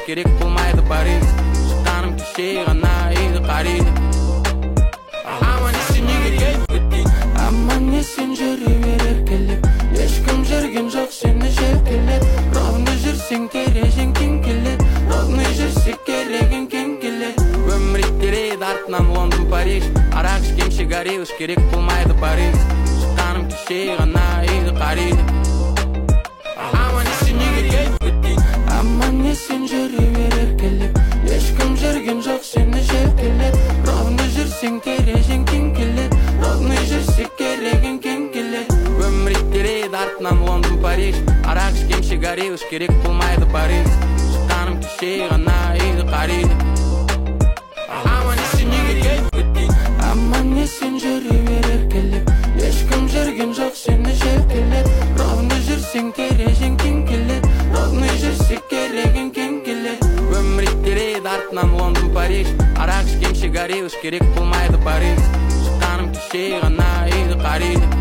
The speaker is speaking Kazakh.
керек болмайды Париж. Шыққаным кеше ғана үйді қариды. Аман есен неге келіп кеттің? Аман есен жүре бер еркелеп, ешкім жүрген жоқ сені желкелеп. Ровно жүрсең терезең кең келеді, ровно жүрсек керегің кең келеді. Өмір итереді артынан Лондон, Париж, арақ ішкем сигарет керек болмайды Париж. Шыққаным кеше ғана үйді қариды. Аман есен неге келіп кеттің? Аман есен жүре бер еркелеп, ешкім жүрген жоқ сені желкелеп. Ровно жүрсең терезең кең келеді, ровно жүрсек керегің кең келеді. Өмір итереді артынан Лондон, Париж, арақ ішкем сигарет керек болмайды Париж. Шыққаным кеше ғана үйді қариды. Аман есен неге келіп кеттің? Аман есен жүре бер еркелеп, ешкім жүрген жоқ сені желкелеп. Ровно жүрсең терезең кең келеді, ровно жүрсек керегің кең келеді. Өмір итереді артынан Лондон, Париж, арақ ішкем сигарет керек болмайды Париж. Шыққаным кеше ғана үйді қариды.